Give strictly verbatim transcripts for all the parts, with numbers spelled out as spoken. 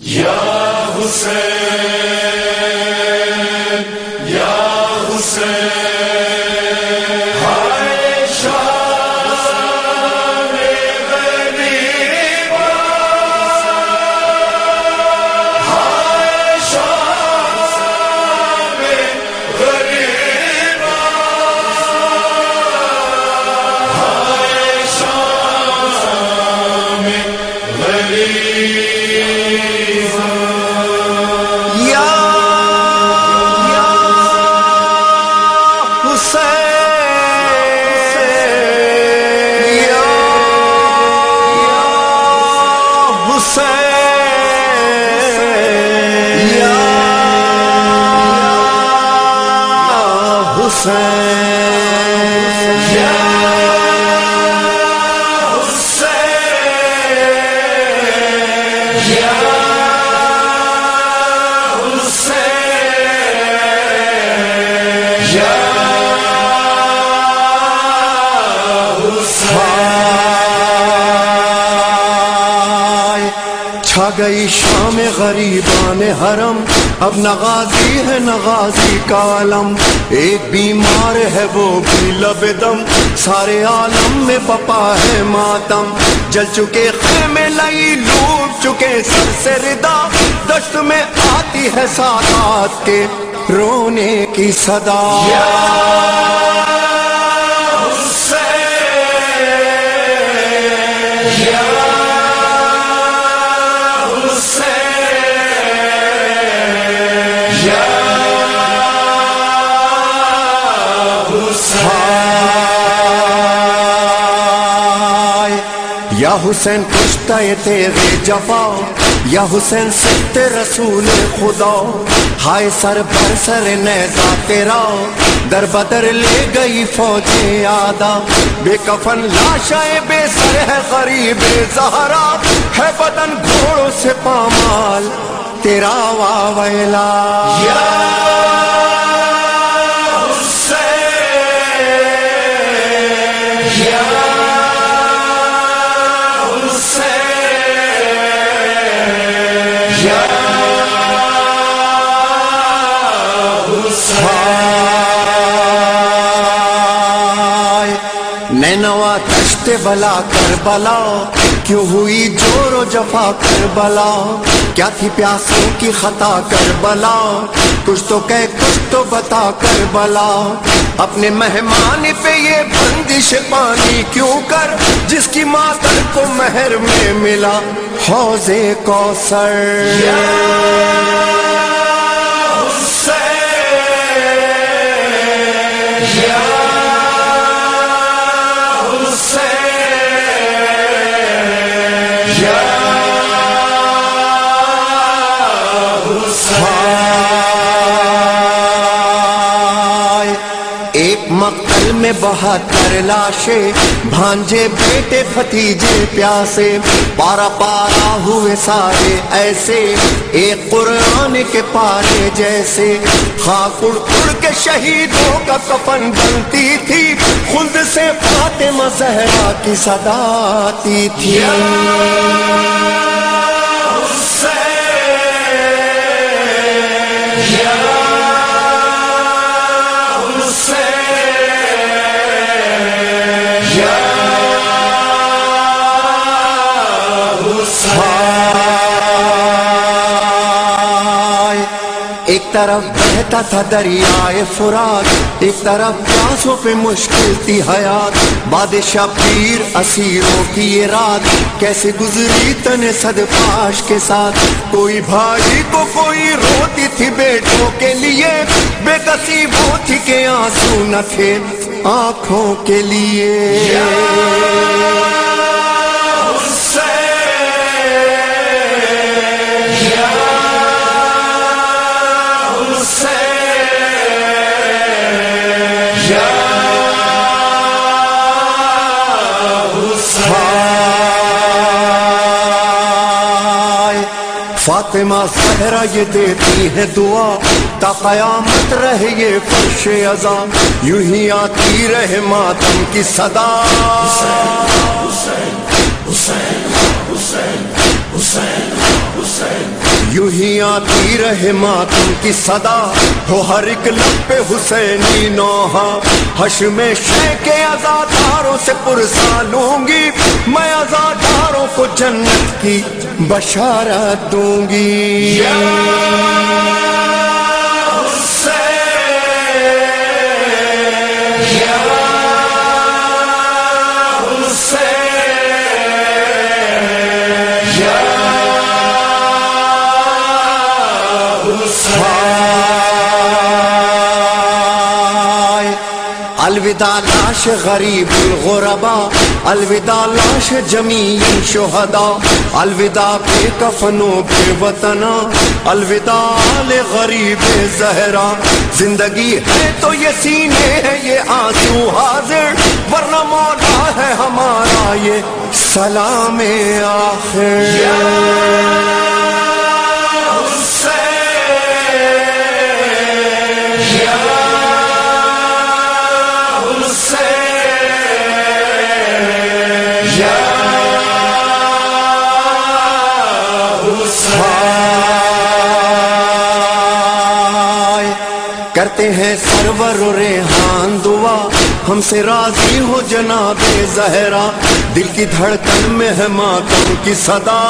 یا حسین یا حسین ہائے شام غریبا ہائے شام غریبا ہائے شام غریبا چھا گئی شام غریبان حرم، اب نغازی ہے نغازی کا علم، ایک بیمار ہے وہ بھی لب دم، سارے عالم میں پپا ہے ماتم، جل چکے خیمے لئی لوٹ چکے سر سے ردا، دشت میں آتی ہے سادات کے رونے کی صدا۔ یا حسین کشتہ تیغ جفا، یا حسین سخت رسول خدا، ہائے سر بر سر نیزہ تیرا، در بدر لے گئی فوج آدھا، بے کفن لاشیں بے سر ہے غریب زہرا، ہے بدن گھوڑوں سے پامال تیرا واویلا۔ نینوا دشت بلا کربلا، کیوں ہوئی جور و جفا کربلا، کیا تھی پیاسوں کی خطا کربلا، کچھ تو کہہ کچھ تو بتا کربلا، اپنے مہمان پہ یہ بندش پانی کیوں کر، جس کی ماتر کو مہر میں ملا حوض کوثر۔ ایک مقتل میں بہتر لاشیں، بھانجے بیٹے بھتیجے پیاسے، پارا پارا ہوئے سارے ایسے، ایک قرآن کے پارے جیسے، خاک اڑ اڑ کے شہیدوں کا کفن بنتی تھی، خلد سے فاطمہ زہرا کی صدا آتی تھی۔ ایک طرف بہتا تھا دریائے فرات، ایک طرف پیاسوں پہ مشکل تھی حیات، بادشاہ پیر اسیروں کی یہ رات کیسے گزری تن صد پاش کے ساتھ، کوئی بھائی کو کوئی روتی تھی بیٹوں کے لیے، بے کسی وہ تھی کہ آنسو نہ تھے آنکھوں کے لیے۔ فاطمہ زہرا یہ دیتی ہے دعا، تا قیامت رہے یہ فرش عزا، یوں ہی آتی رہے ماتم کی صدا۔ حسین حسین حسین حسین حسین یوں ہی آتی رہے ماتم کی صدا، ہو ہر ایک لب پہ حسینی نوحہ، حشر میں شیخ عزاداروں سے پرسا لوں گی، میں عزاداروں کو جنت کی بشارت دوں گی۔ الوداع لاش غریب الغربا، الوداع لاش جمیع شہداء، الوداع بے کفنوں بے وطنا، الوداع آل غریب زہرا۔ زندگی ہے تو یہ سینے ہے یہ آنسو حاضر، ورنہ مولا ہے ہمارا یہ سلام آخر۔ کرتے ہیں سرور و ریحان دعا، ہم سے راضی ہو جناب زہرا، دل کی دھڑکن میں ہے ماتم کی صدا۔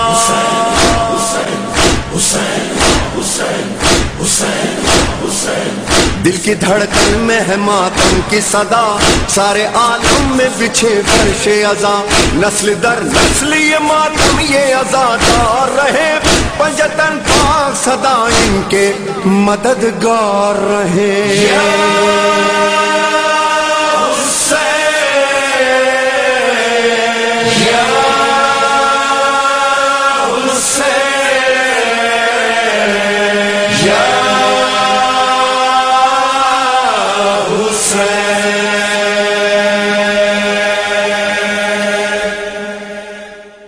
دل کی دھڑکن میں ہے ماتم کی صدا، سارے عالم میں بچھے فرش عزا، نسل در نسل یہ ماتم یہ عزادار رہے، پنجتن پاک صدا ان کے مددگار رہے۔ Yeah.